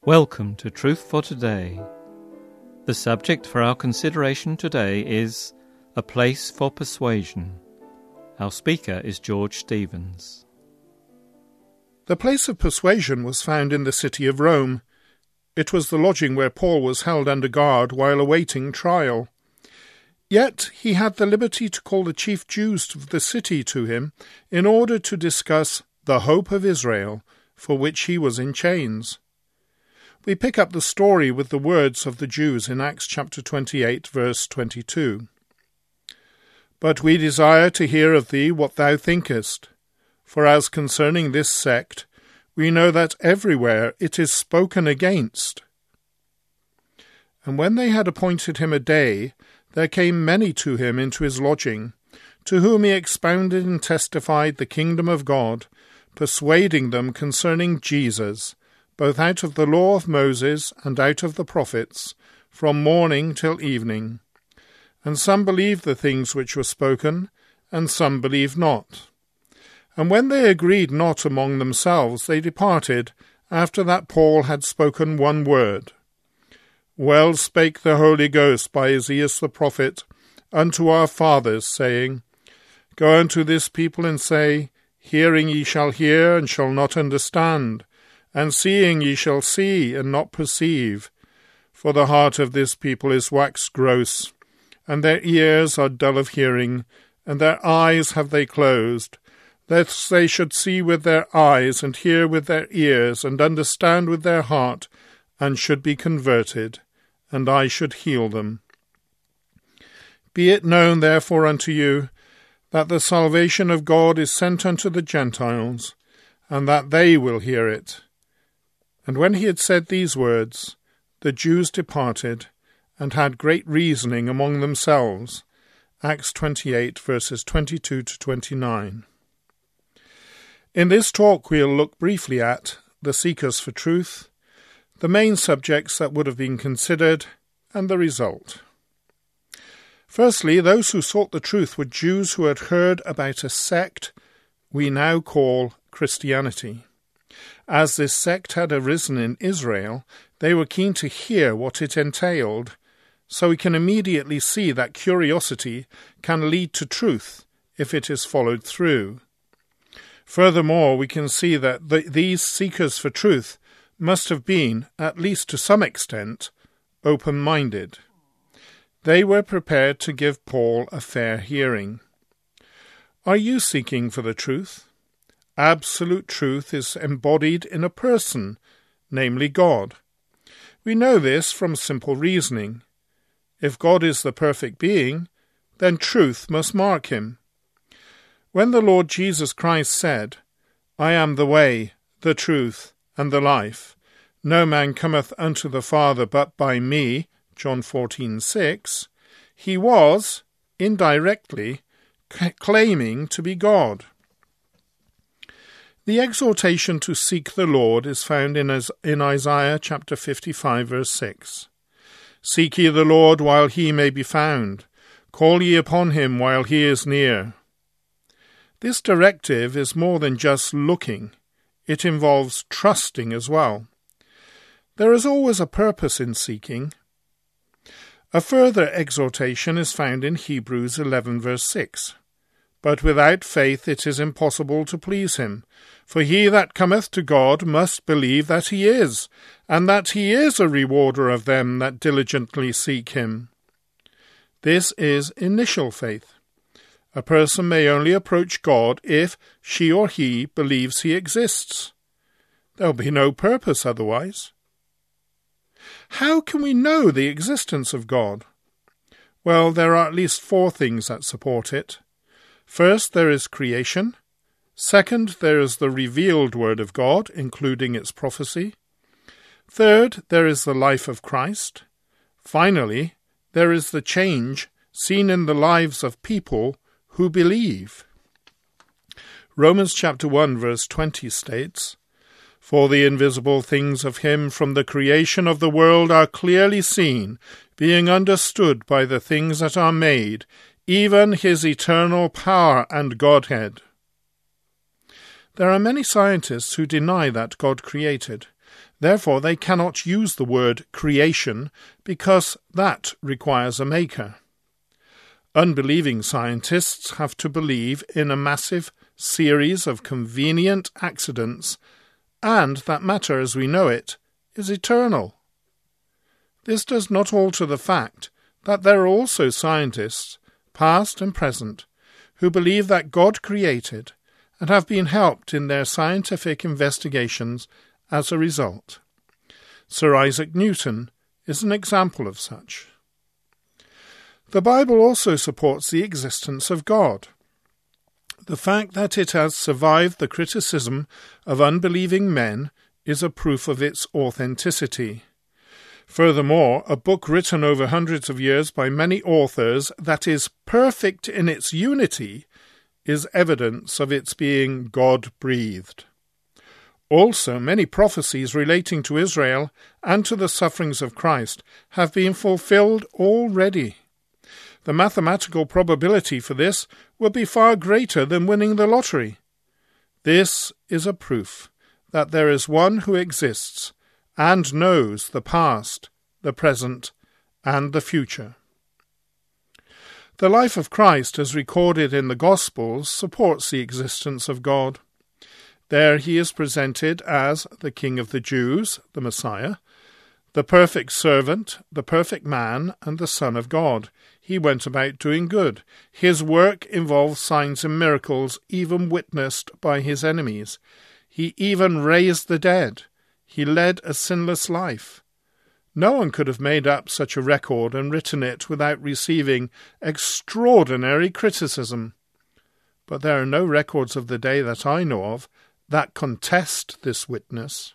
Welcome to Truth for Today. The subject for our consideration today is A Place for Persuasion. Our speaker is George Stevens. The place of persuasion was found in the city of Rome. It was the lodging where Paul was held under guard while awaiting trial. Yet he had the liberty to call the chief Jews of the city to him in order to discuss the hope of Israel, for which he was in chains. We pick up the story with the words of the Jews in Acts chapter 28, verse 22. But we desire to hear of thee what thou thinkest. For as concerning this sect, we know that everywhere it is spoken against. And when they had appointed him a day, there came many to him into his lodging, to whom he expounded and testified the kingdom of God, persuading them concerning Jesus, both out of the law of Moses and out of the prophets, from morning till evening. And some believed the things which were spoken, and some believed not. And when they agreed not among themselves, they departed, after that Paul had spoken one word. Well spake the Holy Ghost by Esaias the prophet unto our fathers, saying, Go unto this people and say, Hearing ye shall hear, and shall not understand, and seeing ye shall see, and not perceive. For the heart of this people is waxed gross, and their ears are dull of hearing, and their eyes have they closed, lest they should see with their eyes, and hear with their ears, and understand with their heart, and should be converted, and I should heal them. Be it known therefore unto you, that the salvation of God is sent unto the Gentiles, and that they will hear it. And when he had said these words, the Jews departed, and had great reasoning among themselves. Acts 28, verses 22 to 29. In this talk we'll look briefly at the seekers for truth, the main subjects that would have been considered, and the result. Firstly, those who sought the truth were Jews who had heard about a sect we now call Christianity. As this sect had arisen in Israel, they were keen to hear what it entailed, so we can immediately see that curiosity can lead to truth if it is followed through. Furthermore, we can see that these seekers for truth must have been, at least to some extent, open-minded. They were prepared to give Paul a fair hearing. Are you seeking for the truth? Absolute truth is embodied in a person, namely God. We know this from simple reasoning. If God is the perfect being, then truth must mark him. When the Lord Jesus Christ said, I am the way, the truth, and the life, no man cometh unto the Father but by me, John 14:6, he was, indirectly, claiming to be God. The exhortation to seek the Lord is found in Isaiah chapter 55, verse 6. Seek ye the Lord while he may be found. Call ye upon him while he is near. This directive is more than just looking. It involves trusting as well. There is always a purpose in seeking. A further exhortation is found in Hebrews 11, verse 6. But without faith it is impossible to please him. For he that cometh to God must believe that he is, and that he is a rewarder of them that diligently seek him. This is initial faith. A person may only approach God if she or he believes he exists. There will be no purpose otherwise. How can we know the existence of God? Well, there are at least 4 things that support it. First, there is creation. Second, there is the revealed Word of God, including its prophecy. Third, there is the life of Christ. Finally, there is the change seen in the lives of people who believe. Romans chapter 1, verse 20 states, For the invisible things of him from the creation of the world are clearly seen, being understood by the things that are made, even his eternal power and Godhead. There are many scientists who deny that God created. Therefore, they cannot use the word creation because that requires a maker. Unbelieving scientists have to believe in a massive series of convenient accidents and that matter as we know it is eternal. This does not alter the fact that there are also scientists, past and present, who believe that God created and have been helped in their scientific investigations as a result. Sir Isaac Newton is an example of such. The Bible also supports the existence of God. The fact that it has survived the criticism of unbelieving men is a proof of its authenticity. Furthermore, a book written over hundreds of years by many authors that is perfect in its unity is evidence of its being God-breathed. Also, many prophecies relating to Israel and to the sufferings of Christ have been fulfilled already. The mathematical probability for this would be far greater than winning the lottery. This is a proof that there is one who exists and knows the past, the present, and the future. The life of Christ, as recorded in the Gospels, supports the existence of God. There he is presented as the King of the Jews, the Messiah, the perfect servant, the perfect man, and the Son of God. He went about doing good. His work involved signs and miracles, even witnessed by his enemies. He even raised the dead. He led a sinless life. No one could have made up such a record and written it without receiving extraordinary criticism. But there are no records of the day that I know of that contest this witness.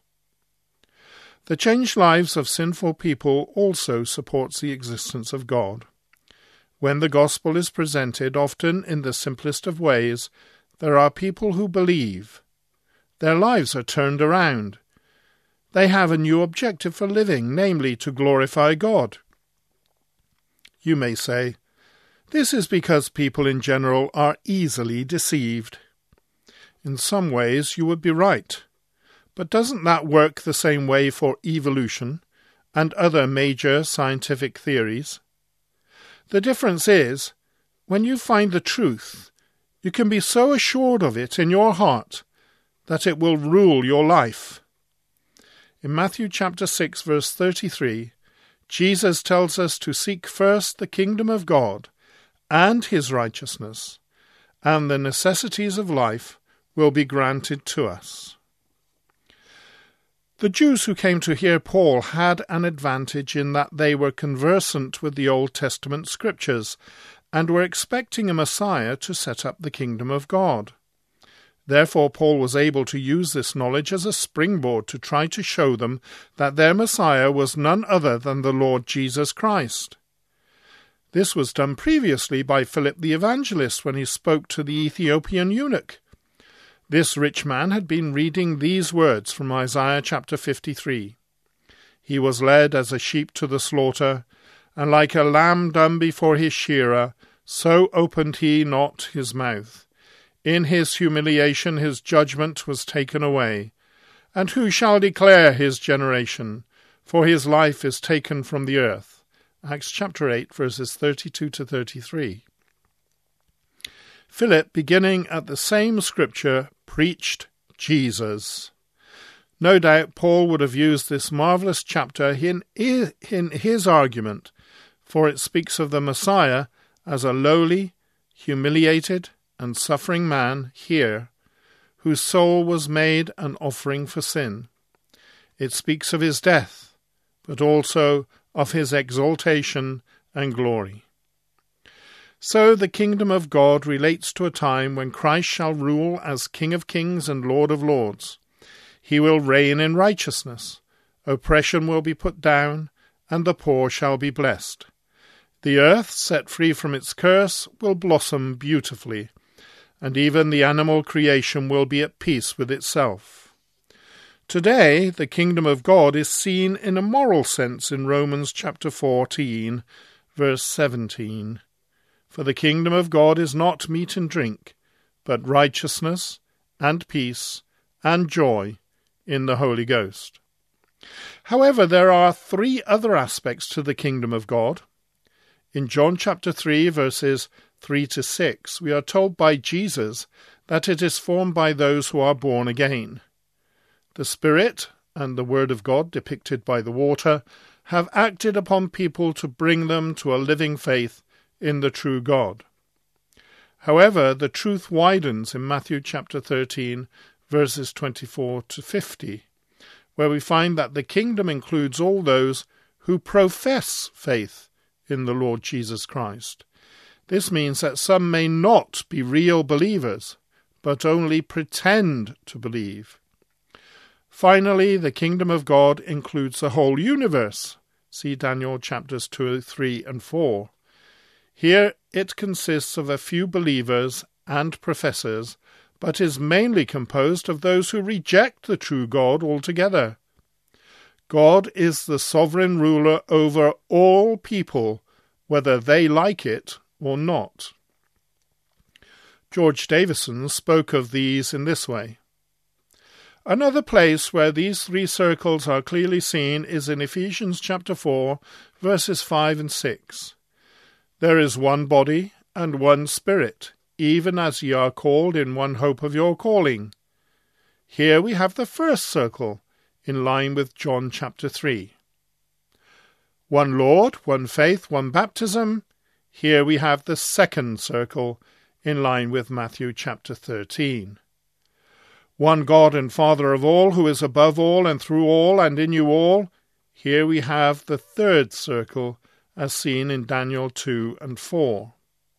The changed lives of sinful people also supports the existence of God. When the gospel is presented, often in the simplest of ways, there are people who believe. Their lives are turned around. They have a new objective for living, namely to glorify God. You may say, this is because people in general are easily deceived. In some ways you would be right, but doesn't that work the same way for evolution and other major scientific theories? The difference is, when you find the truth, you can be so assured of it in your heart that it will rule your life. In Matthew chapter 6, verse 33, Jesus tells us to seek first the kingdom of God and his righteousness, and the necessities of life will be granted to us. The Jews who came to hear Paul had an advantage in that they were conversant with the Old Testament scriptures and were expecting a Messiah to set up the kingdom of God. Therefore, Paul was able to use this knowledge as a springboard to try to show them that their Messiah was none other than the Lord Jesus Christ. This was done previously by Philip the evangelist when he spoke to the Ethiopian eunuch. This rich man had been reading these words from Isaiah chapter 53. He was led as a sheep to the slaughter, and like a lamb dumb before his shearer, so opened he not his mouth. In his humiliation his judgment was taken away. And who shall declare his generation? For his life is taken from the earth. Acts chapter 8, verses 32 to 33. Philip, beginning at the same scripture, preached Jesus. No doubt Paul would have used this marvellous chapter in his argument, for it speaks of the Messiah as a lowly, humiliated, and suffering man here, whose soul was made an offering for sin. It speaks of his death, but also of his exaltation and glory. So the kingdom of God relates to a time when Christ shall rule as King of kings and Lord of lords. He will reign in righteousness. Oppression will be put down, and the poor shall be blessed. The earth, set free from its curse, will blossom beautifully, and even the animal creation will be at peace with itself. Today, the kingdom of God is seen in a moral sense in Romans chapter 14, verse 17. For the kingdom of God is not meat and drink, but righteousness and peace and joy in the Holy Ghost. However, there are 3 other aspects to the kingdom of God. In John chapter 3, verses 3 to 6, we are told by Jesus that it is formed by those who are born again. The Spirit and the Word of God, depicted by the water, have acted upon people to bring them to a living faith in the true God. However, the truth widens in Matthew chapter 13, verses 24 to 50, where we find that the kingdom includes all those who profess faith in the Lord Jesus Christ. This means that some may not be real believers, but only pretend to believe. Finally, the kingdom of God includes the whole universe. See Daniel chapters 2, 3, and 4. Here it consists of a few believers and professors, but is mainly composed of those who reject the true God altogether. God is the sovereign ruler over all people, whether they like it or not. George Davison spoke of these in this way. Another place where these 3 circles are clearly seen is in Ephesians chapter 4, verses 5 and 6. There is one body and one Spirit, even as ye are called in one hope of your calling. Here we have the first circle, in line with John chapter 3. One Lord, one faith, one baptism. Here we have the second circle, in line with Matthew chapter 13. One God and Father of all, who is above all and through all and in you all. Here we have the third circle, as seen in Daniel 2 and 4.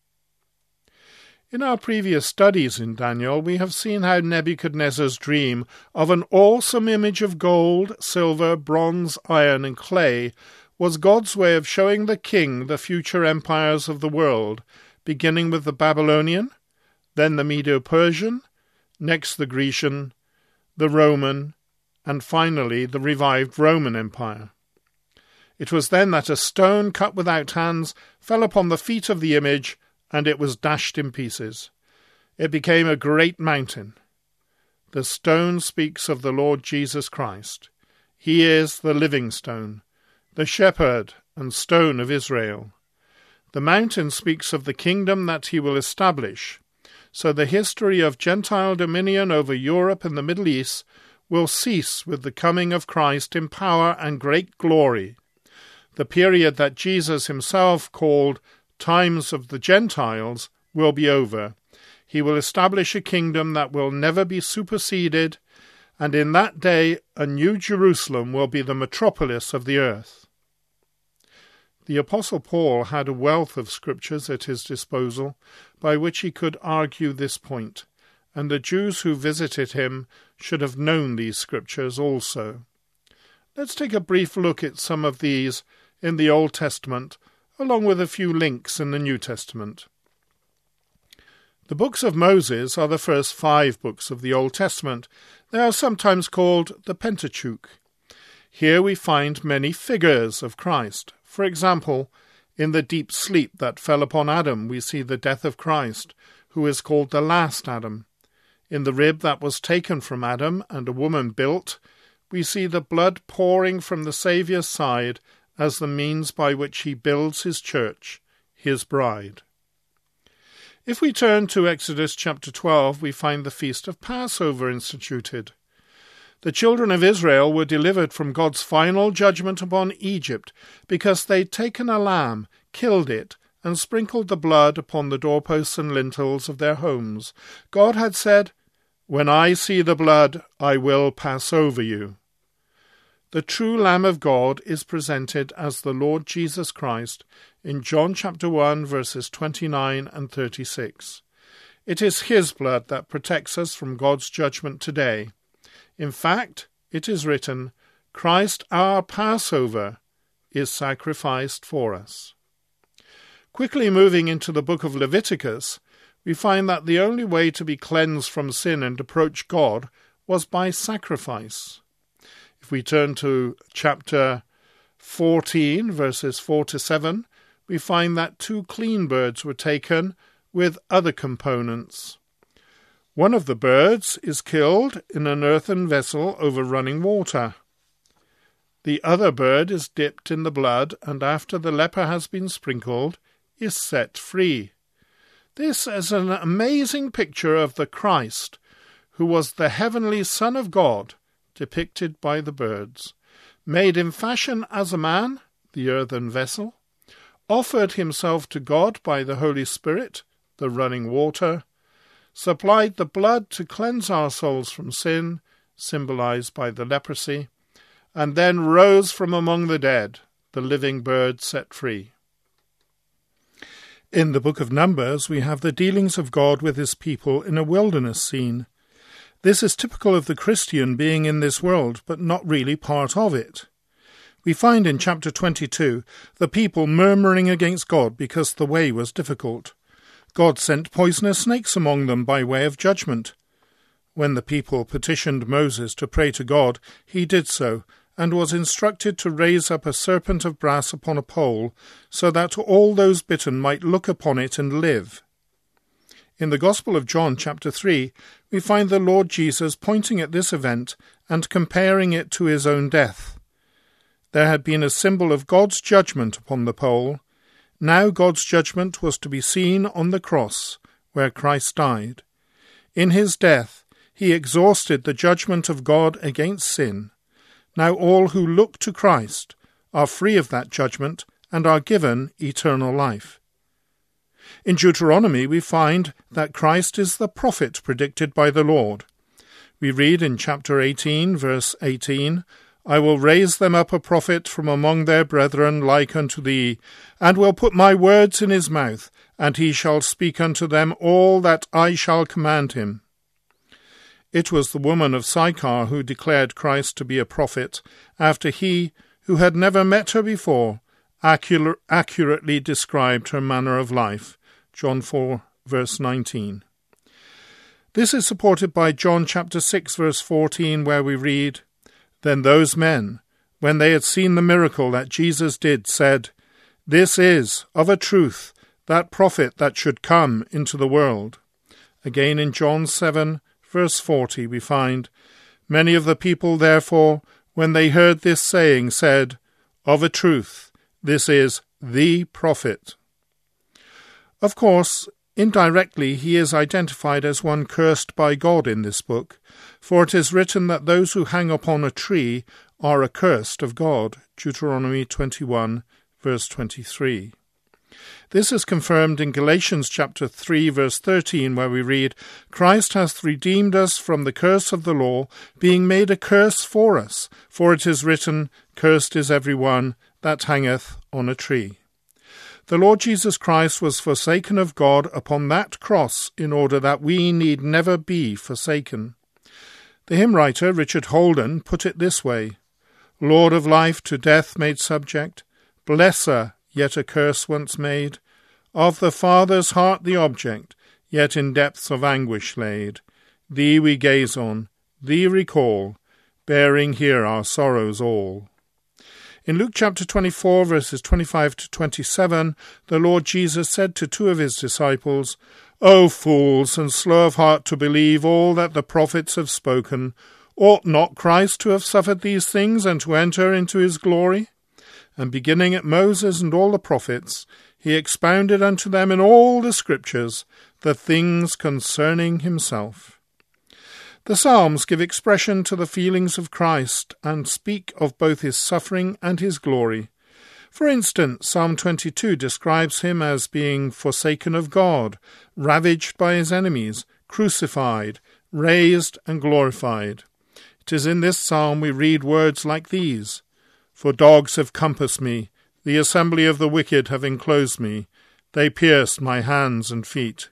In our previous studies in Daniel, we have seen how Nebuchadnezzar's dream of an awesome image of gold, silver, bronze, iron, and clay was God's way of showing the king the future empires of the world, beginning with the Babylonian, then the Medo-Persian, next the Grecian, the Roman, and finally the revived Roman Empire. It was then that a stone cut without hands fell upon the feet of the image, and it was dashed in pieces. It became a great mountain. The stone speaks of the Lord Jesus Christ. He is the living stone, the shepherd and stone of Israel. The mountain speaks of the kingdom that he will establish. So the history of Gentile dominion over Europe and the Middle East will cease with the coming of Christ in power and great glory. The period that Jesus himself called times of the Gentiles will be over. He will establish a kingdom that will never be superseded, and in that day a new Jerusalem will be the metropolis of the earth. The Apostle Paul had a wealth of scriptures at his disposal by which he could argue this point, and the Jews who visited him should have known these scriptures also. Let's take a brief look at some of these in the Old Testament, along with a few links in the New Testament. The books of Moses are the first 5 books of the Old Testament. They are sometimes called the Pentateuch. Here we find many figures of Christ. For example, in the deep sleep that fell upon Adam, we see the death of Christ, who is called the last Adam. In the rib that was taken from Adam and a woman built, we see the blood pouring from the Saviour's side as the means by which he builds his church, his bride. If we turn to Exodus chapter 12, we find the feast of Passover instituted. The children of Israel were delivered from God's final judgment upon Egypt because they'd taken a lamb, killed it, and sprinkled the blood upon the doorposts and lintels of their homes. God had said, "When I see the blood, I will pass over you." The true Lamb of God is presented as the Lord Jesus Christ in John chapter 1, verses 29 and 36. It is his blood that protects us from God's judgment today. In fact, it is written, "Christ our Passover is sacrificed for us." Quickly moving into the book of Leviticus, we find that the only way to be cleansed from sin and approach God was by sacrifice. If we turn to chapter 14, verses 4 to 7, we find that 2 clean birds were taken with other components. One of the birds is killed in an earthen vessel over running water. The other bird is dipped in the blood, and after the leper has been sprinkled, is set free. This is an amazing picture of the Christ, who was the heavenly Son of God, depicted by the birds, made in fashion as a man, the earthen vessel, offered himself to God by the Holy Spirit, the running water, supplied the blood to cleanse our souls from sin, symbolized by the leprosy, and then rose from among the dead, the living bird set free. In the book of Numbers, we have the dealings of God with his people in a wilderness scene. This is typical of the Christian being in this world, but not really part of it. We find in chapter 22 the people murmuring against God because the way was difficult. God sent poisonous snakes among them by way of judgment. When the people petitioned Moses to pray to God, he did so, and was instructed to raise up a serpent of brass upon a pole, so that all those bitten might look upon it and live. In the Gospel of John, chapter 3, we find the Lord Jesus pointing at this event and comparing it to his own death. There had been a symbol of God's judgment upon the pole. Now God's judgment was to be seen on the cross, where Christ died. In his death, he exhausted the judgment of God against sin. Now all who look to Christ are free of that judgment and are given eternal life. In Deuteronomy we find that Christ is the prophet predicted by the Lord. We read in chapter 18, verse 18, I will raise them up a prophet from among their brethren like unto thee, and will put my words in his mouth, and he shall speak unto them all that I shall command him. It was the woman of Sychar who declared Christ to be a prophet, after he, who had never met her before, accurately described her manner of life. John 4, verse 19. This is supported by John chapter 6, verse 14, where we read, Then those men, when they had seen the miracle that Jesus did, said, This is, of a truth, that prophet that should come into the world. Again in John 7, verse 40, we find, Many of the people, therefore, when they heard this saying, said, Of a truth, this is the prophet. Of course, indirectly he is identified as one cursed by God in this book, for it is written that those who hang upon a tree are accursed of God, Deuteronomy 21, verse 23. This is confirmed in Galatians chapter 3, verse 13, where we read, Christ hath redeemed us from the curse of the law, being made a curse for us, for it is written, Cursed is every one that hangeth on a tree. The Lord Jesus Christ was forsaken of God upon that cross in order that we need never be forsaken. The hymn writer Richard Holden put it this way, Lord of life to death made subject, blesser, yet a curse once made, of the Father's heart the object, yet in depths of anguish laid. Thee we gaze on, thee recall, bearing here our sorrows all. In Luke chapter 24, verses 25 to 27, the Lord Jesus said to two of his disciples, O fools, and slow of heart to believe all that the prophets have spoken, ought not Christ to have suffered these things and to enter into his glory? And beginning at Moses and all the prophets, he expounded unto them in all the Scriptures the things concerning himself. The Psalms give expression to the feelings of Christ and speak of both his suffering and his glory. For instance, Psalm 22 describes him as being forsaken of God, ravaged by his enemies, crucified, raised and glorified. It is in this psalm we read words like these, For dogs have compassed me, the assembly of the wicked have enclosed me, they pierced my hands and feet.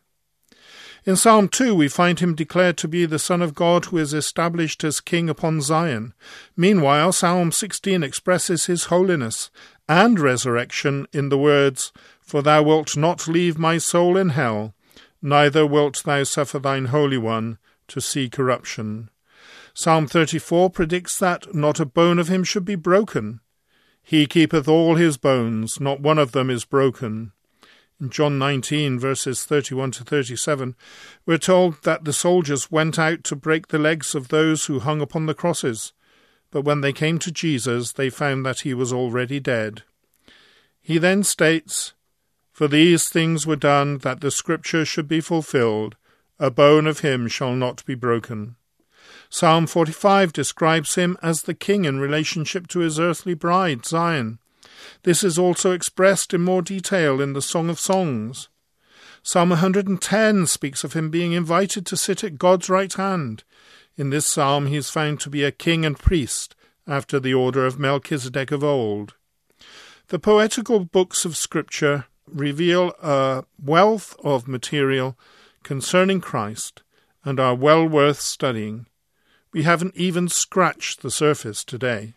In Psalm 2 we find him declared to be the Son of God who is established as King upon Zion. Meanwhile, Psalm 16 expresses his holiness and resurrection in the words, For thou wilt not leave my soul in hell, neither wilt thou suffer thine Holy One to see corruption. Psalm 34 predicts that not a bone of him should be broken. He keepeth all his bones, not one of them is broken. In John 19, verses 31 to 37, we're told that the soldiers went out to break the legs of those who hung upon the crosses, but when they came to Jesus, they found that he was already dead. He then states, "For these things were done, that the scripture should be fulfilled, a bone of him shall not be broken." Psalm 45 describes him as the king in relationship to his earthly bride, Zion. This is also expressed in more detail in the Song of Songs. Psalm 110 speaks of him being invited to sit at God's right hand. In this psalm he is found to be a king and priest, after the order of Melchizedek of old. The poetical books of Scripture reveal a wealth of material concerning Christ and are well worth studying. We haven't even scratched the surface today.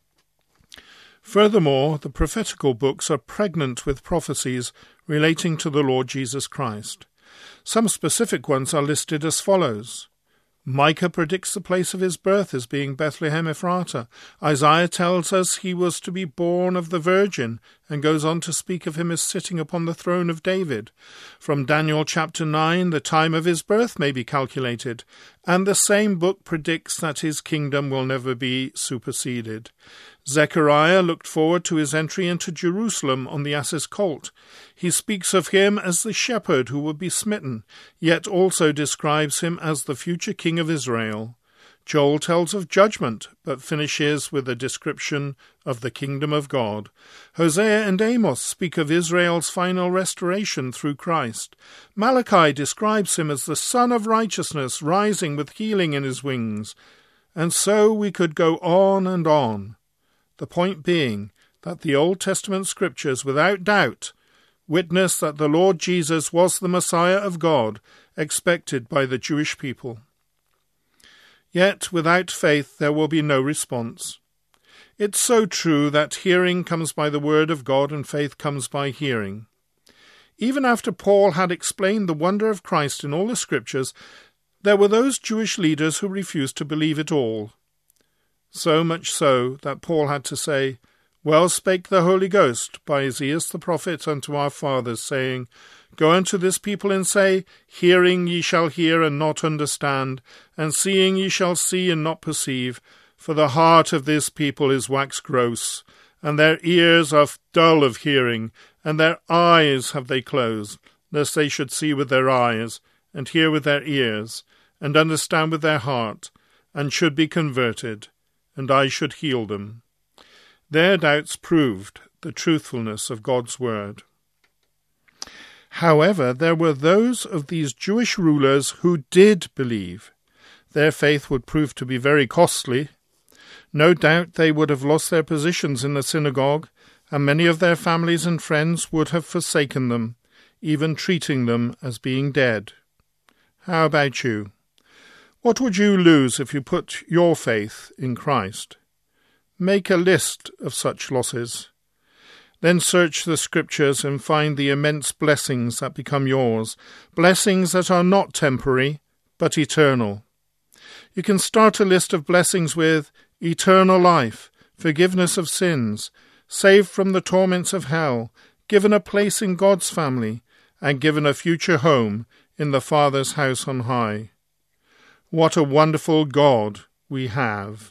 Furthermore, the prophetical books are pregnant with prophecies relating to the Lord Jesus Christ. Some specific ones are listed as follows. Micah predicts the place of his birth as being Bethlehem Ephratah. Isaiah tells us he was to be born of the Virgin, and goes on to speak of him as sitting upon the throne of David. From Daniel chapter 9, the time of his birth may be calculated, and the same book predicts that his kingdom will never be superseded. Zechariah looked forward to his entry into Jerusalem on the ass's colt. He speaks of him as the shepherd who would be smitten, yet also describes him as the future king of Israel. Joel tells of judgment, but finishes with a description of the kingdom of God. Hosea and Amos speak of Israel's final restoration through Christ. Malachi describes him as the Son of Righteousness, rising with healing in his wings. And so we could go on and on. The point being that the Old Testament scriptures, without doubt, witness that the Lord Jesus was the Messiah of God, expected by the Jewish people. Yet without faith there will be no response. It's so true that hearing comes by the word of God and faith comes by hearing. Even after Paul had explained the wonder of Christ in all the scriptures, there were those Jewish leaders who refused to believe it all. So much so that Paul had to say, "Well spake the Holy Ghost by Esaias the prophet unto our fathers, saying, Go unto this people and say, Hearing ye shall hear and not understand, and seeing ye shall see and not perceive, for the heart of this people is waxed gross, and their ears are dull of hearing, and their eyes have they closed, lest they should see with their eyes, and hear with their ears, and understand with their heart, and should be converted, and I should heal them." Their doubts proved the truthfulness of God's word. However, there were those of these Jewish rulers who did believe. Their faith would prove to be very costly. No doubt they would have lost their positions in the synagogue, and many of their families and friends would have forsaken them, even treating them as being dead. How about you? What would you lose if you put your faith in Christ? Make a list of such losses. Then search the scriptures and find the immense blessings that become yours, blessings that are not temporary, but eternal. You can start a list of blessings with eternal life, forgiveness of sins, saved from the torments of hell, given a place in God's family, and given a future home in the Father's house on high. What a wonderful God we have.